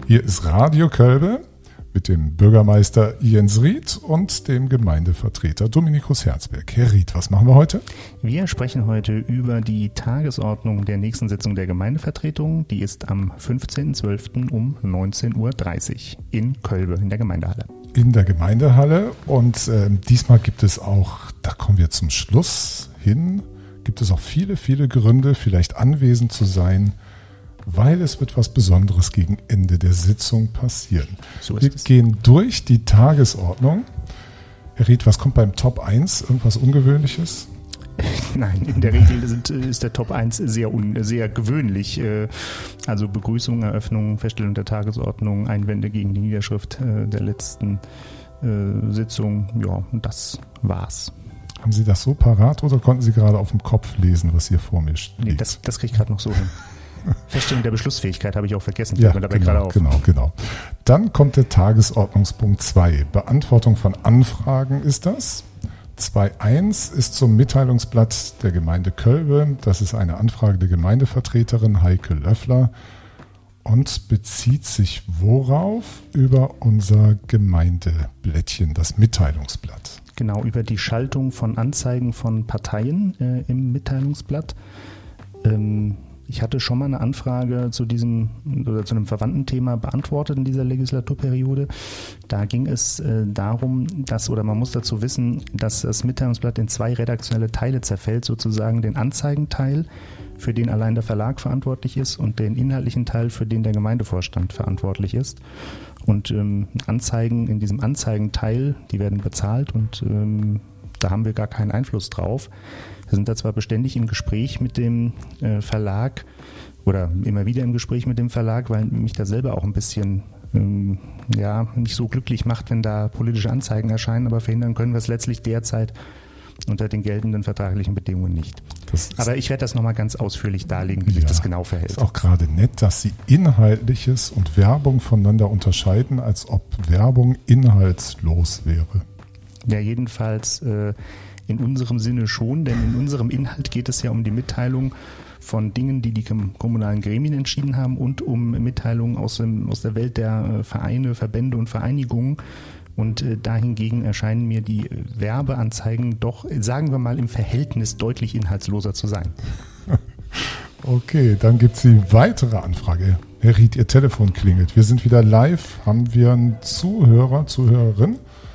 Hier ist Radio Kölbe mit dem Bürgermeister Jens Ried und dem Gemeindevertreter Dominikus Herzberg. Herr Ried, was machen wir heute? Wir sprechen heute über die Tagesordnung der nächsten Sitzung der Gemeindevertretung. Die ist am 15.12. um 19.30 Uhr in Kölbe, in der Gemeindehalle. In der Gemeindehalle und diesmal gibt es auch, da kommen wir zum Schluss hin, gibt es auch viele, viele Gründe, vielleicht anwesend zu sein, weil es wird was Besonderes gegen Ende der Sitzung passieren. Wir gehen durch die Tagesordnung. Herr Ried, was kommt beim Top 1? Irgendwas Ungewöhnliches? Nein, in der Regel ist der Top 1 sehr gewöhnlich. Also Begrüßung, Eröffnung, Feststellung der Tagesordnung, Einwände gegen die Niederschrift der letzten Sitzung. Ja, das war's. Haben Sie das so parat oder konnten Sie gerade auf dem Kopf lesen, was hier vor mir steht? Nee, das kriege ich gerade noch so hin. Feststellung der Beschlussfähigkeit habe ich auch vergessen. Ja, genau. Dann kommt der Tagesordnungspunkt 2. Beantwortung von Anfragen ist das. 2.1 ist zum Mitteilungsblatt der Gemeinde Kölbe. Das ist eine Anfrage der Gemeindevertreterin Heike Löffler und bezieht sich worauf? Über unser Gemeindeblättchen, das Mitteilungsblatt. Genau, über die Schaltung von Anzeigen von Parteien im Mitteilungsblatt. Ich hatte schon mal eine Anfrage zu einem verwandten Thema beantwortet in dieser Legislaturperiode. Da ging es darum, man muss dazu wissen, dass das Mitteilungsblatt in 2 redaktionelle Teile zerfällt, sozusagen den Anzeigenteil, für den allein der Verlag verantwortlich ist, und den inhaltlichen Teil, für den der Gemeindevorstand verantwortlich ist. Und Anzeigen in diesem Anzeigenteil, die werden bezahlt und da haben wir gar keinen Einfluss drauf. Wir sind da zwar beständig im Gespräch mit dem Verlag oder immer wieder im Gespräch mit dem Verlag, weil mich da selber auch ein bisschen nicht so glücklich macht, wenn da politische Anzeigen erscheinen, aber verhindern können wir es letztlich derzeit unter den geltenden vertraglichen Bedingungen nicht. Aber ich werde das nochmal ganz ausführlich darlegen, wie sich das genau verhält. Ist auch gerade nett, dass Sie Inhaltliches und Werbung voneinander unterscheiden, als ob Werbung inhaltslos wäre. Ja, jedenfalls in unserem Sinne schon, denn in unserem Inhalt geht es ja um die Mitteilung von Dingen, die kommunalen Gremien entschieden haben, und um Mitteilungen aus der Welt der Vereine, Verbände und Vereinigungen. Und dahingegen erscheinen mir die Werbeanzeigen doch, sagen wir mal, im Verhältnis deutlich inhaltsloser zu sein. Okay, dann gibt es die weitere Anfrage. Herr Ried, Ihr Telefon klingelt. Wir sind wieder live. Haben wir einen Zuhörer, Zuhörerin?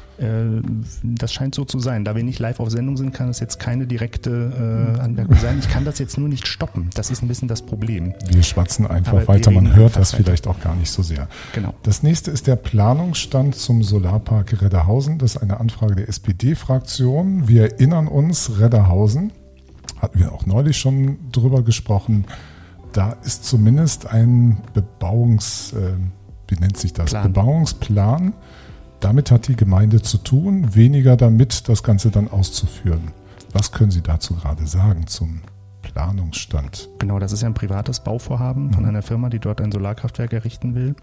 Das scheint so zu sein. Da wir nicht live auf Sendung sind, kann das jetzt keine direkte Anmerkung sein. Ich kann das jetzt nur nicht stoppen. Das ist ein bisschen das Problem. Wir schwatzen einfach weiter. Man hört das vielleicht auch gar nicht so sehr. Genau. Das nächste ist der Planungsstand zum Solarpark Redderhausen. Das ist eine Anfrage der SPD-Fraktion. Wir erinnern uns, Redderhausen, hatten wir auch neulich schon drüber gesprochen, da ist zumindest ein Bebauungsplan. Damit hat die Gemeinde zu tun, weniger damit, das Ganze dann auszuführen. Was können Sie dazu gerade sagen zum Planungsstand? Genau, das ist ja ein privates Bauvorhaben von einer Firma, die dort ein Solarkraftwerk errichten will.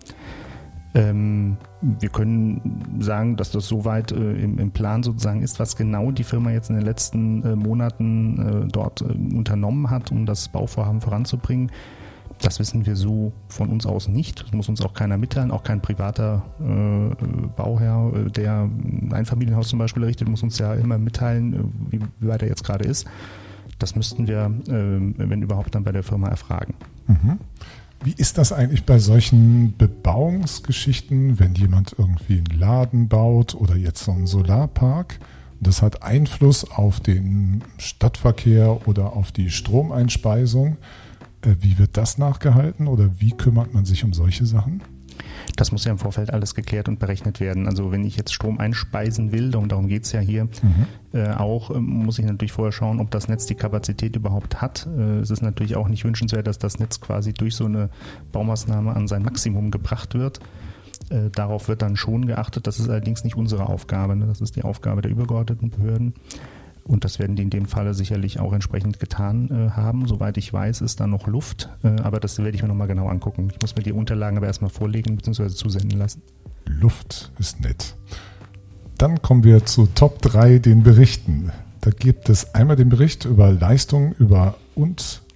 Wir können sagen, dass das soweit im Plan sozusagen ist, was genau die Firma jetzt in den letzten Monaten dort unternommen hat, um das Bauvorhaben voranzubringen. Das wissen wir so von uns aus nicht. Das muss uns auch keiner mitteilen. Auch kein privater Bauherr, der ein Einfamilienhaus zum Beispiel errichtet, muss uns ja immer mitteilen, wie weit er jetzt gerade ist. Das müssten wir, wenn überhaupt, dann bei der Firma erfragen. Mhm. Wie ist das eigentlich bei solchen Bebauungsgeschichten, wenn jemand irgendwie einen Laden baut oder jetzt so einen Solarpark? Das hat Einfluss auf den Stadtverkehr oder auf die Stromeinspeisung. Wie wird das nachgehalten oder wie kümmert man sich um solche Sachen? Das muss ja im Vorfeld alles geklärt und berechnet werden. Also wenn ich jetzt Strom einspeisen will, und darum geht es ja hier auch, muss ich natürlich vorher schauen, ob das Netz die Kapazität überhaupt hat. Es ist natürlich auch nicht wünschenswert, dass das Netz quasi durch so eine Baumaßnahme an sein Maximum gebracht wird. Darauf wird dann schon geachtet. Das ist allerdings nicht unsere Aufgabe. Das ist die Aufgabe der übergeordneten Behörden. Und das werden die in dem Falle sicherlich auch entsprechend getan haben. Soweit ich weiß, ist da noch Luft. Aber das werde ich mir nochmal genau angucken. Ich muss mir die Unterlagen aber erstmal vorlegen bzw. zusenden lassen. Luft ist nett. Dann kommen wir zu Top 3, den Berichten. Da gibt es einmal den Bericht über Leistungen und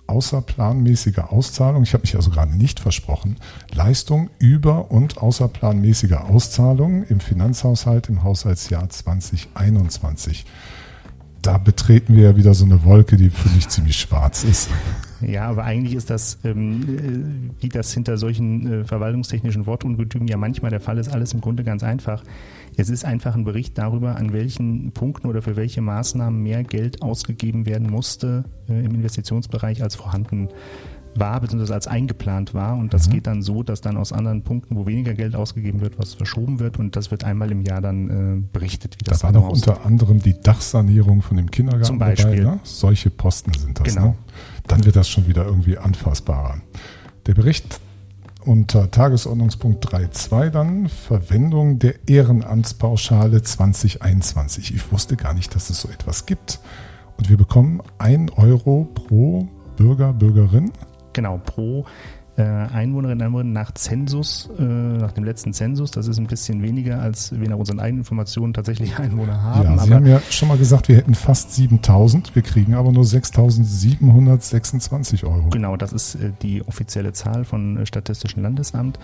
außerplanmäßiger Auszahlung, ich habe mich also gerade nicht versprochen, Leistung über- und außerplanmäßiger Auszahlung im Finanzhaushalt im Haushaltsjahr 2021. Da betreten wir ja wieder so eine Wolke, die für mich ziemlich schwarz ist. Ja, aber eigentlich ist das, wie das hinter solchen verwaltungstechnischen Wortungetümen ja manchmal der Fall ist, alles im Grunde ganz einfach. Es ist einfach ein Bericht darüber, an welchen Punkten oder für welche Maßnahmen mehr Geld ausgegeben werden musste im Investitionsbereich als vorhanden war, beziehungsweise als eingeplant war. Und das geht dann so, dass dann aus anderen Punkten, wo weniger Geld ausgegeben wird, was verschoben wird. Und das wird einmal im Jahr dann berichtet. Wie das da war noch unter anderem die Dachsanierung von dem Kindergarten zum Beispiel dabei. Ne? Solche Posten sind das. Genau. Ne? Dann wird das schon wieder irgendwie anfassbarer. Der Bericht unter Tagesordnungspunkt 3.2 dann Verwendung der Ehrenamtspauschale 2021. Ich wusste gar nicht, dass es so etwas gibt. Und wir bekommen 1 Euro pro Bürger, Bürgerin. Genau, pro Einwohnerinnen und Einwohner nach Zensus, nach dem letzten Zensus. Das ist ein bisschen weniger, als wir nach unseren eigenen Informationen tatsächlich Einwohner haben. Ja, Sie haben ja schon mal gesagt, wir hätten fast 7.000, wir kriegen aber nur 6.726 Euro. Genau, das ist die offizielle Zahl von Statistischen Landesamt.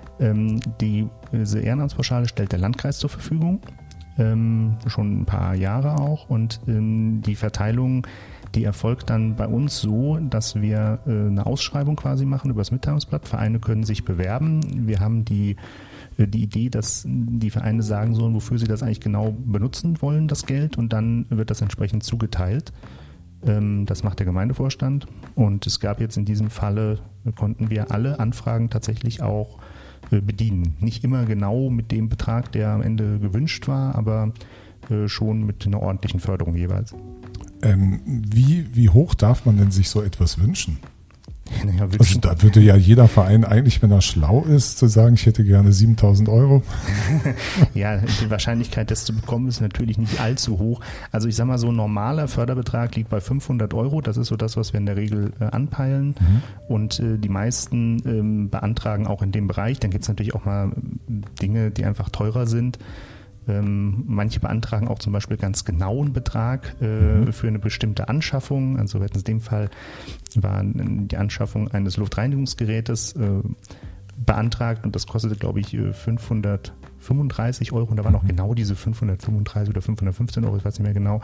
Diese Ehrenamtspauschale stellt der Landkreis zur Verfügung, schon ein paar Jahre auch. Und die Verteilung, die erfolgt dann bei uns so, dass wir eine Ausschreibung quasi machen über das Mitteilungsblatt. Vereine können sich bewerben. Wir haben die Idee, dass die Vereine sagen sollen, wofür sie das eigentlich genau benutzen wollen, das Geld. Und dann wird das entsprechend zugeteilt. Das macht der Gemeindevorstand. Und es gab jetzt in diesem Falle, konnten wir alle Anfragen tatsächlich auch bedienen. Nicht immer genau mit dem Betrag, der am Ende gewünscht war, aber schon mit einer ordentlichen Förderung jeweils. Wie hoch darf man denn sich so etwas wünschen? Naja, also da würde ja jeder Verein eigentlich, wenn er schlau ist, zu sagen, ich hätte gerne 7.000 Euro. Ja, die Wahrscheinlichkeit, das zu bekommen, ist natürlich nicht allzu hoch. Also ich sage mal, so ein normaler Förderbetrag liegt bei 500 Euro. Das ist so das, was wir in der Regel anpeilen. Und die meisten beantragen auch in dem Bereich. Dann gibt es natürlich auch mal Dinge, die einfach teurer sind. Manche beantragen auch zum Beispiel ganz genauen Betrag für eine bestimmte Anschaffung. Also in dem Fall war die Anschaffung eines Luftreinigungsgerätes beantragt und das kostete, glaube ich, 535 Euro. Und da waren auch genau diese 535 oder 515 Euro, ich weiß nicht mehr genau,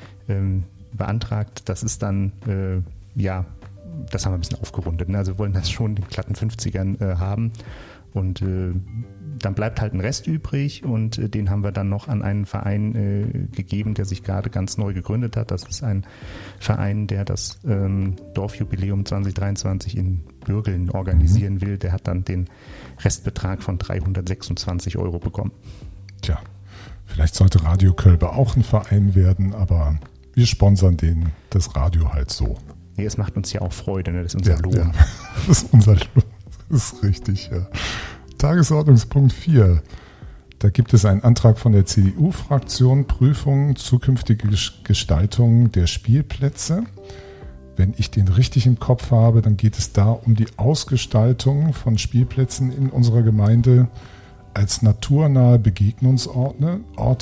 beantragt. Das ist dann, das haben wir ein bisschen aufgerundet. Ne? Also wir wollen das schon den glatten 50ern haben. Und dann bleibt halt ein Rest übrig und den haben wir dann noch an einen Verein gegeben, der sich gerade ganz neu gegründet hat. Das ist ein Verein, der das Dorfjubiläum 2023 in Bürgeln organisieren will. Der hat dann den Restbetrag von 326 Euro bekommen. Tja, vielleicht sollte Radio Kölbe auch ein Verein werden, aber wir sponsern das Radio halt so. Nee, es macht uns ja auch Freude, ne? Das ist unser Lohn. Ja, das ist unser Lohn. Das ist richtig, ja. Tagesordnungspunkt 4. Da gibt es einen Antrag von der CDU-Fraktion, Prüfung zukünftige Gestaltung der Spielplätze. Wenn ich den richtig im Kopf habe, dann geht es da um die Ausgestaltung von Spielplätzen in unserer Gemeinde als naturnahe Begegnungsorte,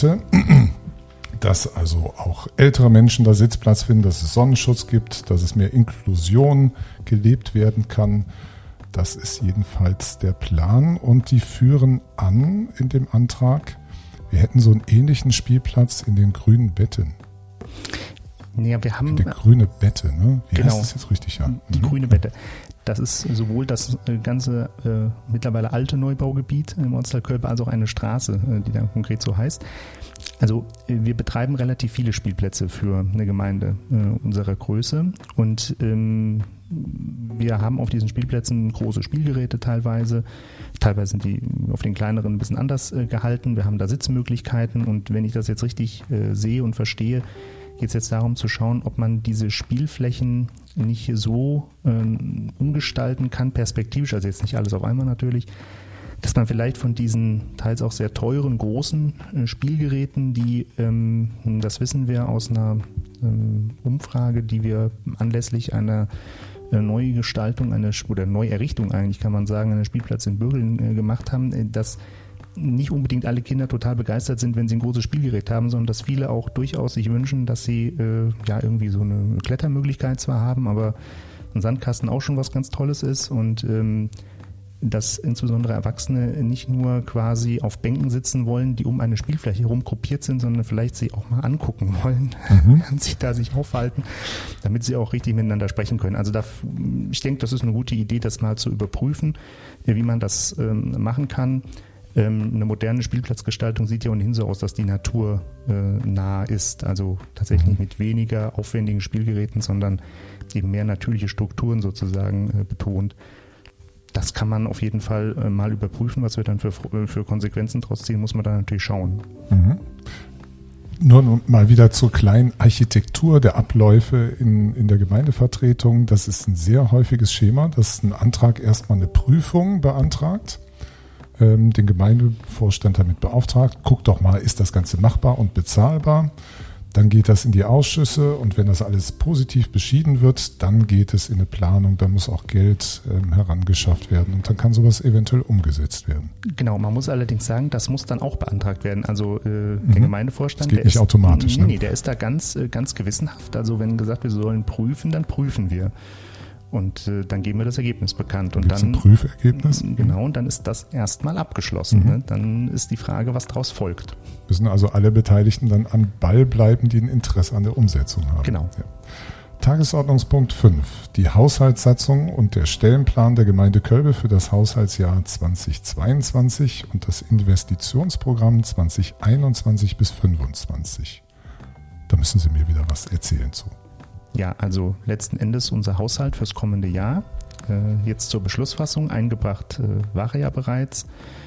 dass also auch ältere Menschen da Sitzplatz finden, dass es Sonnenschutz gibt, dass es mehr Inklusion gelebt werden kann. Das ist jedenfalls der Plan und die führen an in dem Antrag, wir hätten so einen ähnlichen Spielplatz in den grünen Betten. Ja, wir haben die grüne Bette, ne? Wie genau, heißt das jetzt richtig? Ja. Die grüne Bette. Das ist sowohl das ganze mittlerweile alte Neubaugebiet im Ortsteil Kölbe als auch eine Straße, die dann konkret so heißt. Also wir betreiben relativ viele Spielplätze für eine Gemeinde unserer Größe und wir haben auf diesen Spielplätzen große Spielgeräte teilweise. Teilweise sind die auf den kleineren ein bisschen anders gehalten. Wir haben da Sitzmöglichkeiten und wenn ich das jetzt richtig sehe und verstehe, geht es jetzt darum zu schauen, ob man diese Spielflächen nicht so umgestalten kann, perspektivisch, also jetzt nicht alles auf einmal natürlich, dass man vielleicht von diesen teils auch sehr teuren, großen Spielgeräten, die, das wissen wir aus einer Umfrage, die wir anlässlich einer Neugestaltung, oder Neuerrichtung eigentlich kann man sagen, eines Spielplatzes in Bürgeln gemacht haben, dass nicht unbedingt alle Kinder total begeistert sind, wenn sie ein großes Spielgerät haben, sondern dass viele auch durchaus sich wünschen, dass sie irgendwie so eine Klettermöglichkeit zwar haben, aber ein Sandkasten auch schon was ganz Tolles ist und dass insbesondere Erwachsene nicht nur quasi auf Bänken sitzen wollen, die um eine Spielfläche herum gruppiert sind, sondern vielleicht sie auch mal angucken wollen, während sie da sich aufhalten, damit sie auch richtig miteinander sprechen können. Also ich denke, das ist eine gute Idee, das mal zu überprüfen, wie man das machen kann. Eine moderne Spielplatzgestaltung sieht ja ohnehin so aus, dass die Natur nah ist, also tatsächlich mit weniger aufwendigen Spielgeräten, sondern eben mehr natürliche Strukturen sozusagen betont. Das kann man auf jeden Fall mal überprüfen, was wir dann für Konsequenzen draus ziehen, muss man dann natürlich schauen. Nur mal wieder zur kleinen Architektur der Abläufe in der Gemeindevertretung. Das ist ein sehr häufiges Schema, dass ein Antrag erstmal eine Prüfung beantragt, den Gemeindevorstand damit beauftragt, guckt doch mal, ist das Ganze machbar und bezahlbar? Dann geht das in die Ausschüsse und wenn das alles positiv beschieden wird, dann geht es in eine Planung, dann muss auch Geld herangeschafft werden und dann kann sowas eventuell umgesetzt werden. Genau, man muss allerdings sagen, das muss dann auch beantragt werden. Also der Gemeindevorstand, das geht nicht automatisch. Nee, der ist da ganz gewissenhaft. Also wenn gesagt wird, wir sollen prüfen, dann prüfen wir. Und dann geben wir das Ergebnis bekannt. Und gibt's dann ein Prüfergebnis? Genau, und dann ist das erstmal abgeschlossen. Ne? Dann ist die Frage, was daraus folgt. Müssen also alle Beteiligten dann am Ball bleiben, die ein Interesse an der Umsetzung haben. Genau. Ja. Tagesordnungspunkt 5. Die Haushaltssatzung und der Stellenplan der Gemeinde Kölbe für das Haushaltsjahr 2022 und das Investitionsprogramm 2021 bis 2025. Da müssen Sie mir wieder was erzählen zu. Ja, also letzten Endes unser Haushalt fürs kommende Jahr. Jetzt zur Beschlussfassung. Eingebracht war er ja bereits.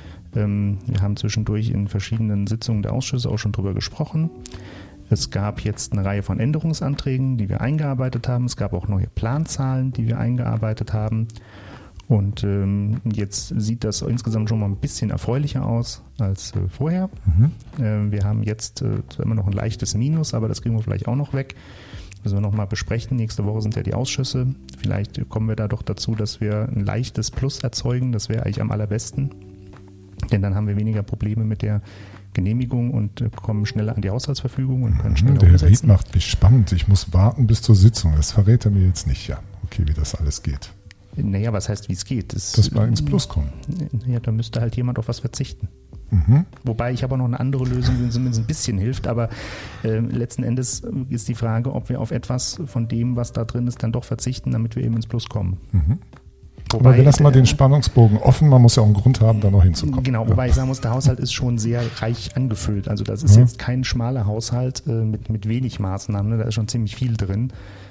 Wir haben zwischendurch in verschiedenen Sitzungen der Ausschüsse auch schon drüber gesprochen. Es gab jetzt eine Reihe von Änderungsanträgen, die wir eingearbeitet haben. Es gab auch neue Planzahlen, die wir eingearbeitet haben. Und jetzt sieht das insgesamt schon mal ein bisschen erfreulicher aus als vorher. Wir haben jetzt immer noch ein leichtes Minus, aber das kriegen wir vielleicht auch noch weg. Müssen wir nochmal besprechen. Nächste Woche sind ja die Ausschüsse. Vielleicht kommen wir da doch dazu, dass wir ein leichtes Plus erzeugen. Das wäre eigentlich am allerbesten. Denn dann haben wir weniger Probleme mit der Genehmigung und kommen schneller an die Haushaltsverfügung und können schneller umsetzen. Der Ried macht mich spannend. Ich muss warten bis zur Sitzung. Das verrät er mir jetzt nicht. Ja, okay, wie das alles geht. Naja, was heißt, wie es geht? Dass wir ins Plus kommen. Ja, da müsste halt jemand auf was verzichten. Wobei ich aber noch eine andere Lösung, die zumindest ein bisschen hilft, aber letzten Endes ist die Frage, ob wir auf etwas von dem, was da drin ist, dann doch verzichten, damit wir eben ins Plus kommen. Wobei, aber wir lassen mal den Spannungsbogen offen, man muss ja auch einen Grund haben, da noch hinzukommen. Genau, wobei ich sagen muss, der Haushalt ist schon sehr reich angefüllt, also das ist jetzt kein schmaler Haushalt mit wenig Maßnahmen, ne? Da ist schon ziemlich viel drin.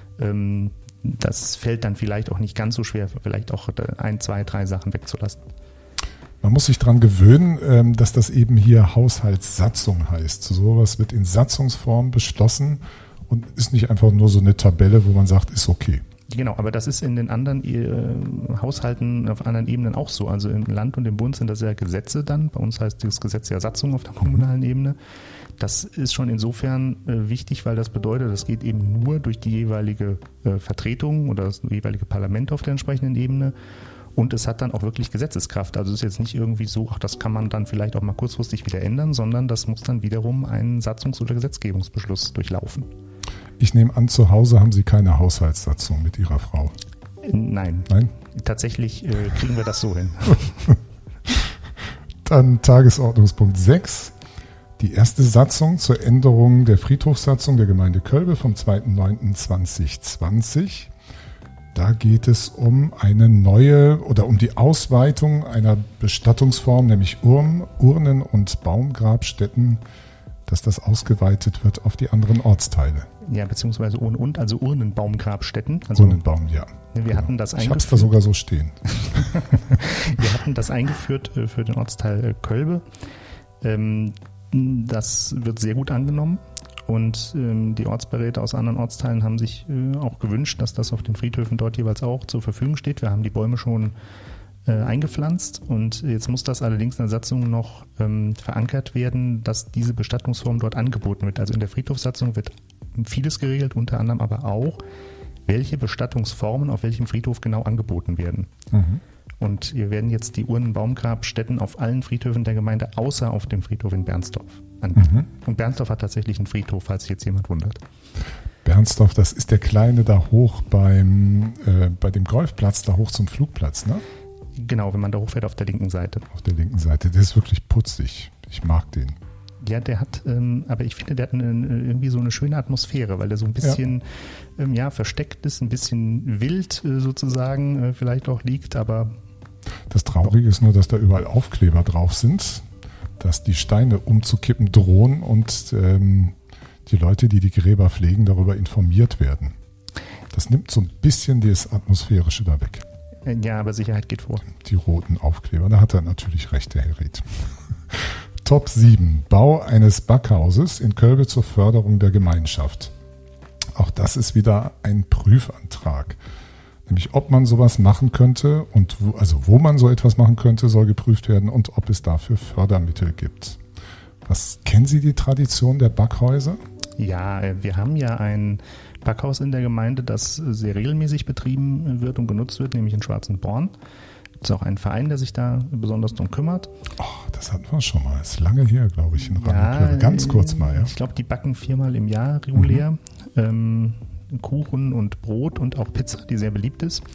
Das fällt dann vielleicht auch nicht ganz so schwer, vielleicht auch 1, 2, 3 Sachen wegzulassen. Man muss sich daran gewöhnen, dass das eben hier Haushaltssatzung heißt. Sowas wird in Satzungsform beschlossen und ist nicht einfach nur so eine Tabelle, wo man sagt, ist okay. Genau, aber das ist in den anderen Haushalten auf anderen Ebenen auch so. Also im Land und im Bund sind das ja Gesetze dann. Bei uns heißt das Gesetz ja Satzung auf der kommunalen Ebene. Das ist schon insofern wichtig, weil das bedeutet, das geht eben nur durch die jeweilige Vertretung oder das jeweilige Parlament auf der entsprechenden Ebene. Und es hat dann auch wirklich Gesetzeskraft. Also es ist jetzt nicht irgendwie so, ach, das kann man dann vielleicht auch mal kurzfristig wieder ändern, sondern das muss dann wiederum einen Satzungs- oder Gesetzgebungsbeschluss durchlaufen. Ich nehme an, zu Hause haben Sie keine Haushaltssatzung mit Ihrer Frau. Nein. Nein? Tatsächlich kriegen wir das so hin. Dann Tagesordnungspunkt 6. Die erste Satzung zur Änderung der Friedhofssatzung der Gemeinde Kölbe vom 2.9.2020. Da geht es um eine neue oder um die Ausweitung einer Bestattungsform, nämlich Urnen- und Baumgrabstätten, dass das ausgeweitet wird auf die anderen Ortsteile. Ja, beziehungsweise also Urnenbaumgrabstätten. Also Urnenbaum, ja. Wir hatten das eingeführt. Ich habe es da sogar so stehen. Wir hatten das eingeführt für den Ortsteil Kölbe. Das wird sehr gut angenommen. Und die Ortsberäte aus anderen Ortsteilen haben sich auch gewünscht, dass das auf den Friedhöfen dort jeweils auch zur Verfügung steht. Wir haben die Bäume schon eingepflanzt und jetzt muss das allerdings in der Satzung noch verankert werden, dass diese Bestattungsform dort angeboten wird. Also in der Friedhofssatzung wird vieles geregelt, unter anderem aber auch, welche Bestattungsformen auf welchem Friedhof genau angeboten werden. Und wir werden jetzt die Urnenbaumgrabstätten auf allen Friedhöfen der Gemeinde, außer auf dem Friedhof in Bernsdorf, anbieten. Und Bernsdorf hat tatsächlich einen Friedhof, falls sich jetzt jemand wundert. Bernsdorf, das ist der kleine da hoch bei dem Golfplatz, da hoch zum Flugplatz, ne? Genau, wenn man da hochfährt auf der linken Seite. Auf der linken Seite, der ist wirklich putzig. Ich mag den. Ja, der hat, aber ich finde, der hat irgendwie so eine schöne Atmosphäre, weil der so ein bisschen versteckt ist, ein bisschen wild sozusagen vielleicht auch liegt, aber... Das Traurige ist nur, dass da überall Aufkleber drauf sind, dass die Steine umzukippen drohen und die Leute, die Gräber pflegen, darüber informiert werden. Das nimmt so ein bisschen das Atmosphärische da weg. Ja, aber Sicherheit geht vor. Die roten Aufkleber, da hat er natürlich recht, der Herr Ried. Top 7. Bau eines Backhauses in Kölbe zur Förderung der Gemeinschaft. Auch das ist wieder ein Prüfantrag. Nämlich ob man sowas machen könnte und wo man so etwas machen könnte, soll geprüft werden und ob es dafür Fördermittel gibt. Kennen Sie die Tradition der Backhäuser? Ja, wir haben ja ein Backhaus in der Gemeinde, das sehr regelmäßig betrieben wird und genutzt wird, nämlich in Schwarzenborn. Es ist auch ein Verein, der sich da besonders darum kümmert. Oh, das hatten wir schon mal. Das ist lange her, glaube ich, in Radenköln. Ganz kurz mal, ja. Ich glaube, die backen 4-mal im Jahr regulär. Kuchen und Brot und auch Pizza, die sehr beliebt ist.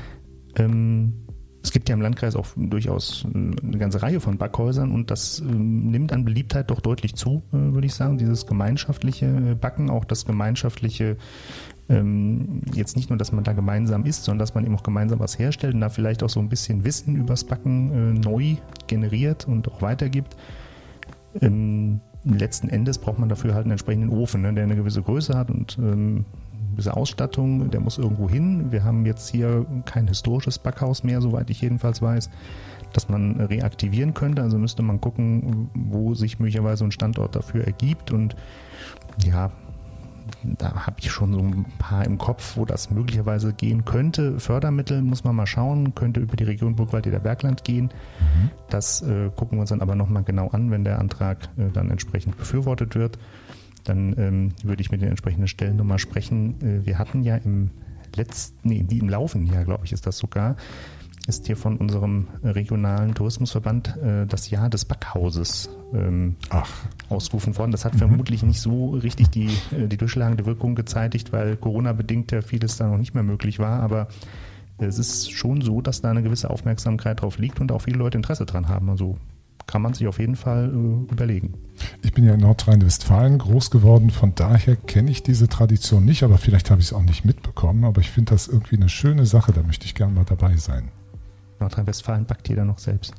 Es gibt ja im Landkreis auch durchaus eine ganze Reihe von Backhäusern und das nimmt an Beliebtheit doch deutlich zu, würde ich sagen. Dieses gemeinschaftliche Backen, auch das gemeinschaftliche, jetzt nicht nur, dass man da gemeinsam isst, sondern dass man eben auch gemeinsam was herstellt und da vielleicht auch so ein bisschen Wissen übers Backen neu generiert und auch weitergibt. Letzten Endes braucht man dafür halt einen entsprechenden Ofen, ne, der eine gewisse Größe hat und diese Ausstattung, der muss irgendwo hin. Wir haben jetzt hier kein historisches Backhaus mehr, soweit ich jedenfalls weiß, das man reaktivieren könnte. Also müsste man gucken, wo sich möglicherweise ein Standort dafür ergibt. Und ja, da habe ich schon so ein paar im Kopf, wo das möglicherweise gehen könnte. Fördermittel muss man mal schauen, könnte über die Region Burgwald-Eder-Bergland gehen. Das gucken wir uns dann aber nochmal genau an, wenn der Antrag dann entsprechend befürwortet wird. Dann würde ich mit den entsprechenden Stellen nochmal sprechen. Wir hatten ja im laufenden Jahr, glaube ich, ist das sogar, ist hier von unserem regionalen Tourismusverband das Jahr des Backhauses ausgerufen worden. Das hat vermutlich nicht so richtig die durchschlagende Wirkung gezeitigt, weil Corona-bedingt ja vieles da noch nicht mehr möglich war, aber es ist schon so, dass da eine gewisse Aufmerksamkeit drauf liegt und auch viele Leute Interesse dran haben. Also kann man sich auf jeden Fall überlegen. Ich bin ja in Nordrhein-Westfalen groß geworden, von daher kenne ich diese Tradition nicht, aber vielleicht habe ich es auch nicht mitbekommen, aber ich finde das irgendwie eine schöne Sache, da möchte ich gerne mal dabei sein. Nordrhein-Westfalen backt jeder noch selbst.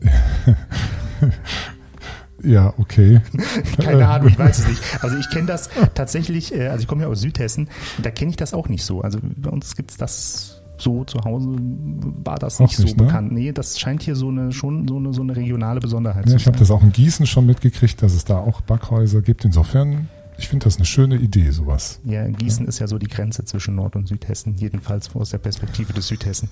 Ja, okay. Keine Ahnung, ich weiß es nicht. Also ich kenne das tatsächlich, also ich komme ja aus Südhessen, da kenne ich das auch nicht so. Also bei uns gibt es das so zu Hause, war das nicht so bekannt. Nee, das scheint hier schon so eine regionale Besonderheit zu sein. Ich habe das auch in Gießen schon mitgekriegt, dass es da auch Backhäuser gibt. Insofern, ich finde das eine schöne Idee, sowas. Ja, Gießen ist ja so die Grenze zwischen Nord- und Südhessen, jedenfalls aus der Perspektive des Südhessen.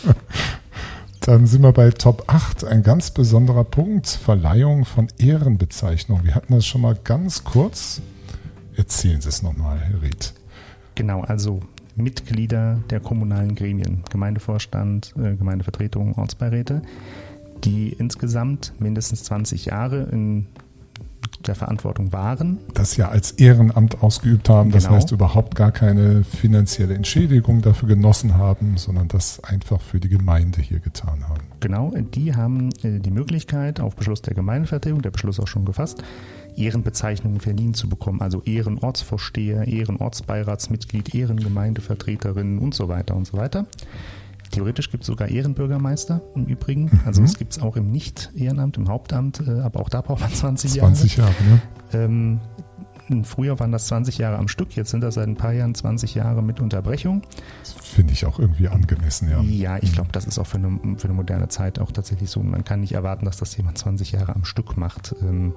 Dann sind wir bei Top 8, ein ganz besonderer Punkt, Verleihung von Ehrenbezeichnung. Wir hatten das schon mal ganz kurz. Erzählen Sie es nochmal, Herr Ried. Genau, also Mitglieder der kommunalen Gremien, Gemeindevorstand, Gemeindevertretung, Ortsbeiräte, die insgesamt mindestens 20 Jahre in der Verantwortung waren. Das ja als Ehrenamt ausgeübt haben, das Genau. heißt überhaupt gar keine finanzielle Entschädigung dafür genossen haben, sondern das einfach für die Gemeinde hier getan haben. Genau, die haben die Möglichkeit, auf Beschluss der Gemeindevertretung, der Beschluss auch schon gefasst, Ehrenbezeichnungen verliehen zu bekommen, also Ehrenortsvorsteher, Ehrenortsbeiratsmitglied, Ehrengemeindevertreterin und so weiter und so weiter. Theoretisch gibt es sogar Ehrenbürgermeister im Übrigen. Also es gibt es auch im Nicht-Ehrenamt, im Hauptamt, aber auch da braucht man 20 Jahre. 20 Jahre, ne? Früher waren das 20 Jahre am Stück, jetzt sind das seit ein paar Jahren 20 Jahre mit Unterbrechung. Das finde ich auch irgendwie angemessen, ja. Ja, ich glaube, das ist auch für eine moderne Zeit auch tatsächlich so. Man kann nicht erwarten, dass das jemand 20 Jahre am Stück macht.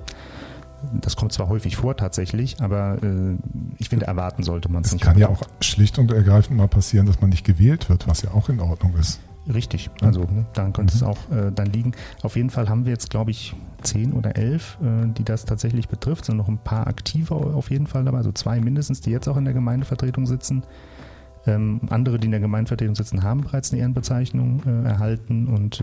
Das kommt zwar häufig vor tatsächlich, aber ich finde, erwarten sollte man es nicht. Es kann ja auch schlicht und ergreifend mal passieren, dass man nicht gewählt wird, was ja auch in Ordnung ist. Richtig, also daran könnte es auch dann liegen. Auf jeden Fall haben wir jetzt, glaube ich, 10 oder 11, die das tatsächlich betrifft. Es sind noch ein paar Aktive auf jeden Fall dabei, also 2 mindestens, die jetzt auch in der Gemeindevertretung sitzen. Andere, die in der Gemeindevertretung sitzen, haben bereits eine Ehrenbezeichnung erhalten und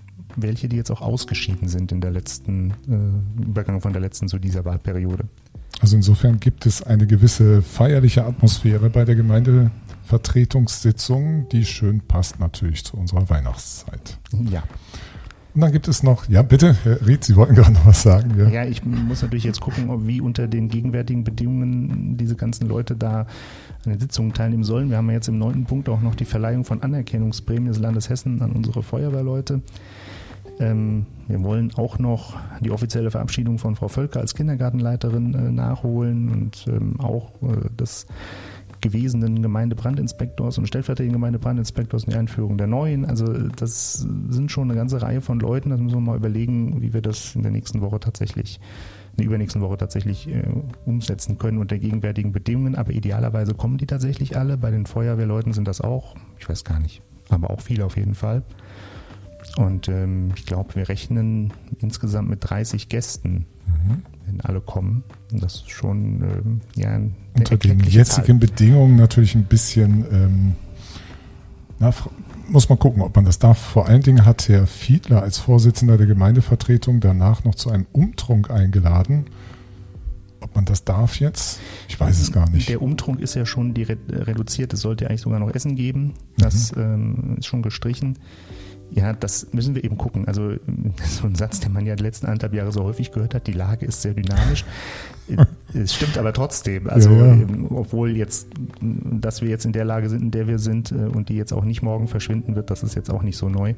welche, die jetzt auch ausgeschieden sind in der letzten Übergang von der letzten zu dieser Wahlperiode. Also insofern gibt es eine gewisse feierliche Atmosphäre bei der Gemeindevertretungssitzung, die schön passt natürlich zu unserer Weihnachtszeit. Ja. Und dann gibt es noch, ja bitte, Herr Ried, Sie wollten gerade noch was sagen. Ja, ich muss natürlich jetzt gucken, wie unter den gegenwärtigen Bedingungen diese ganzen Leute da an den Sitzungen teilnehmen sollen. Wir haben ja jetzt im 9. Punkt auch noch die Verleihung von Anerkennungsprämien des Landes Hessen an unsere Feuerwehrleute. Wir wollen auch noch die offizielle Verabschiedung von Frau Völker als Kindergartenleiterin nachholen und auch das gewesenen Gemeindebrandinspektors und stellvertretenden Gemeindebrandinspektors und die Einführung der neuen. Also das sind schon eine ganze Reihe von Leuten. Das müssen wir mal überlegen, wie wir das in der übernächsten Woche tatsächlich umsetzen können unter gegenwärtigen Bedingungen. Aber idealerweise kommen die tatsächlich alle. Bei den Feuerwehrleuten sind das auch, ich weiß gar nicht, aber auch viele auf jeden Fall. Und ich glaube, wir rechnen insgesamt mit 30 Gästen, wenn alle kommen. Und das ist schon eine unter den jetzigen Bedingungen natürlich ein bisschen, muss man gucken, ob man das darf. Vor allen Dingen hat Herr Fiedler als Vorsitzender der Gemeindevertretung danach noch zu einem Umtrunk eingeladen. Ob man das darf jetzt? Ich weiß es gar nicht. Der Umtrunk ist ja schon reduziert. Es sollte eigentlich sogar noch Essen geben. Das ist schon gestrichen. Ja, das müssen wir eben gucken. Also so ein Satz, den man ja die letzten 1,5 Jahre so häufig gehört hat, die Lage ist sehr dynamisch. Es stimmt aber trotzdem. Also obwohl jetzt, dass wir jetzt in der Lage sind, in der wir sind und die jetzt auch nicht morgen verschwinden wird, das ist jetzt auch nicht so neu.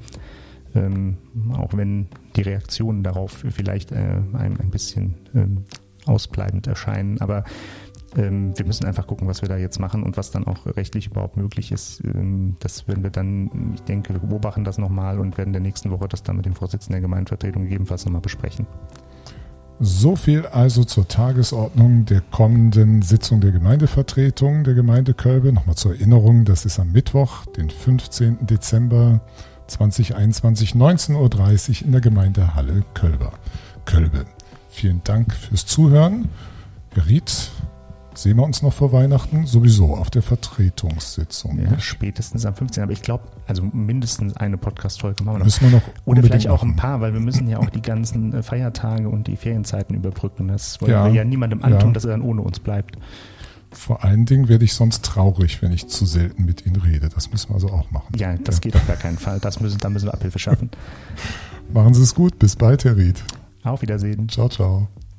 Auch wenn die Reaktionen darauf vielleicht einem ein bisschen ausbleibend erscheinen. Aber wir müssen einfach gucken, was wir da jetzt machen und was dann auch rechtlich überhaupt möglich ist. Das werden wir dann, ich denke, wir beobachten das nochmal und werden in der nächsten Woche das dann mit dem Vorsitzenden der Gemeindevertretung gegebenenfalls nochmal besprechen. So viel also zur Tagesordnung der kommenden Sitzung der Gemeindevertretung der Gemeinde Kölbe. Nochmal zur Erinnerung, das ist am Mittwoch, den 15. Dezember 2021, 19.30 Uhr in der Gemeindehalle Kölbe. Vielen Dank fürs Zuhören. Herr Ried, sehen wir uns noch vor Weihnachten? Sowieso auf der Vertretungssitzung. Ja, spätestens am 15. Aber ich glaube, also mindestens eine Podcast-Folge machen wir noch. Müssen wir noch oder vielleicht auch ein paar, weil wir müssen ja auch die ganzen Feiertage und die Ferienzeiten überbrücken. Das wollen wir ja niemandem antun, dass er dann ohne uns bleibt. Vor allen Dingen werde ich sonst traurig, wenn ich zu selten mit Ihnen rede. Das müssen wir also auch machen. Ja, das geht auf gar keinen Fall. Da müssen wir Abhilfe schaffen. Machen Sie es gut. Bis bald, Herr Ried. Auf Wiedersehen. Ciao, ciao.